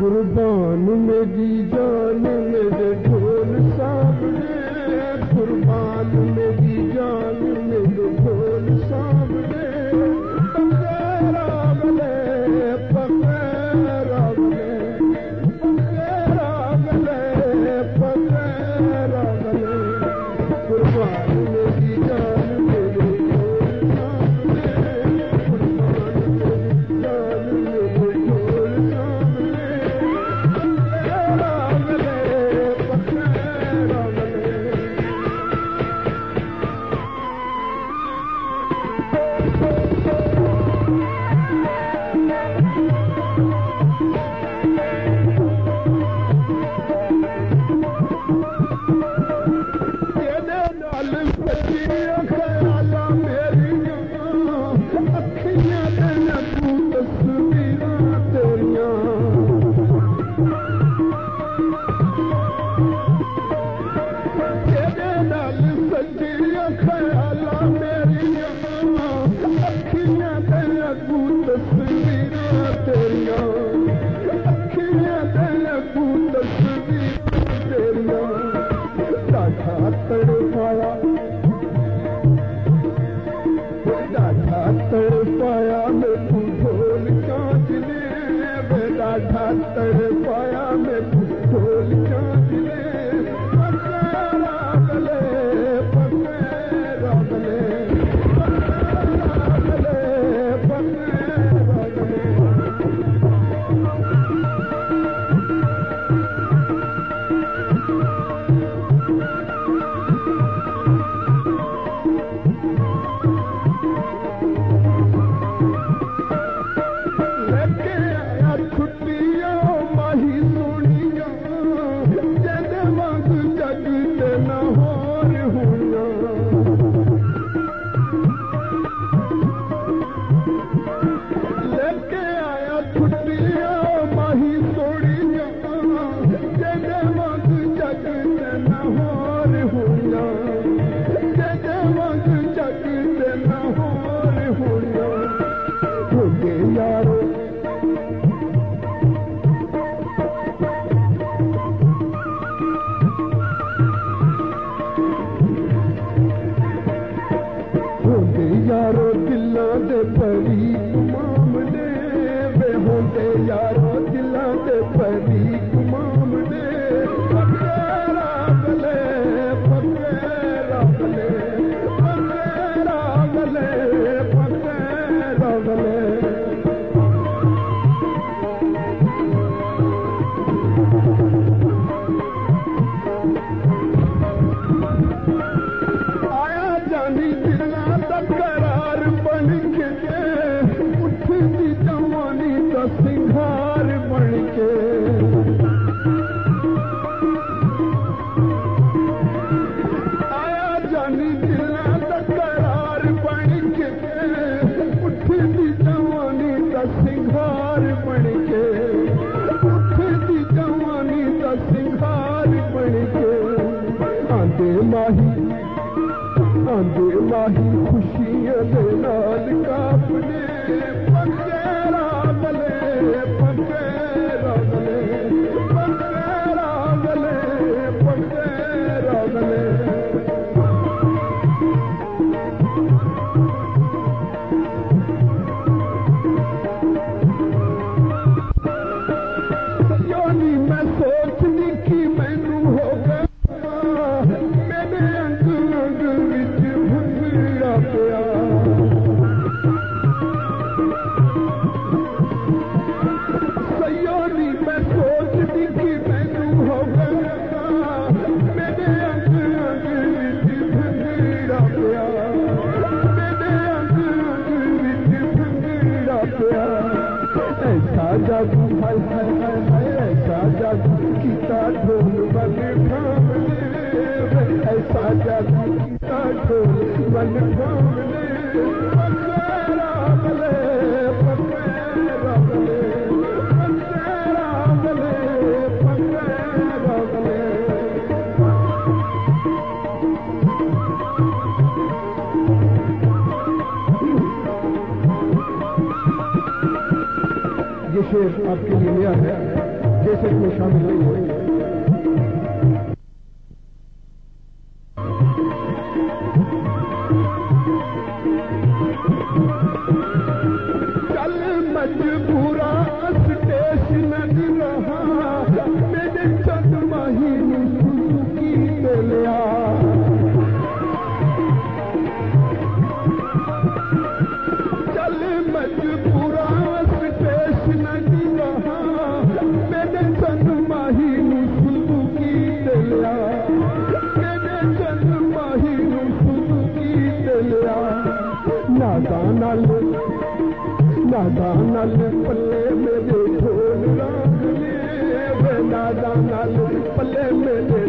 कुर्बान मेरी जान मेरे ढोल सामने, कुर्बान मेरी जान मेरे ढोल सामने, पकड़ागले पकड़ागले पकड़ागले पकड़ागले, कुर्बान मेरी जान मेरे ढोल सामने, कुर्बान मेरी जान मेरे ढोल सामने, तड़पाया मैं तू ढोल चांचले, डाढ़ा तड़पाया मैं तू ढोल चांचले, पकड़ागले पकड़ागले पकड़ागले पकड़ागले। यारो दिलों दे परी मामले वे होंदे, यारो दिलों दे परी मामले, पकड़ागले पकड़ागले पकड़ागले पकड़ागले। आया जानी दिला करार बन के, उठती जवानी का सिंगार बन के, आया जानी दिला का करार बन के, उठती जवानी का सिंगार बन के, उठती जवानी का सिंगार बन के। आंदे माही खुशियां दे नाल कापने, पकड़ागले पकड़ागले पकड़ागले पकड़ागले। योनी मैं सोचनी कि मैनू हो गया मेरे अंग अंग विच भुंगड़ा पिया, सयोनी मैं सोचनी कि मैनू हो गया मेरे अंग अंग विच भुंगड़ा पिया, मेरे अंग अंग विच भुंगड़ा पिया। ऐसा जादू हाय हाय हाय हाय, ऐसा जादू कीता ढोल वाले ठामले, ऐसा जादू कीता ढोल वाले ठामले, पकड़ागले पकड़ागले पकड़ागले पकड़ागले। ये शेर आपके लिए लिया है। कैसेट में शामिल हुए। चल मजबूरा स्टेशन रहा मेरे चंद महीनू सुजुकी ते लिया। चल मजबूरा स्टेशन रहा मेरे चंद महीनू सुजुकी ते लिया। मेरे चंद महीनू सुजुकी ते लिया। नादानल पल्ले मेरे ढोल राग ले, नादानल पल्ले मेरे